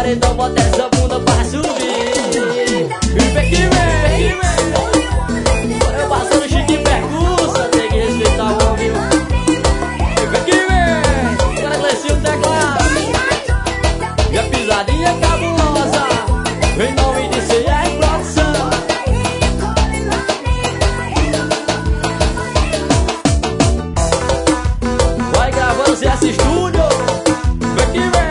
paredão, bota essa bunda pra subir. E vem que vem. Eu passando chique e percussa, tem que respeitar o homem. E vem que vem. Agora Clecinho o teclado. E a pisadinha cabulosa, em nome de CR Produção. Vai gravando CS Studio. Vem que vem.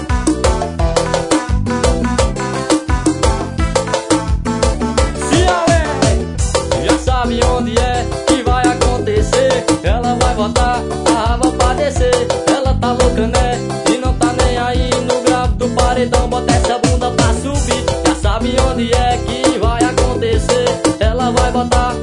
Já sabe onde é que vai acontecer. Ela vai botar a raba pra descer. Ela tá louca, né? E não tá nem aí no grave do paredão. Bota essa bunda pra subir. Já sabe onde é que vai acontecer. Ela vai botar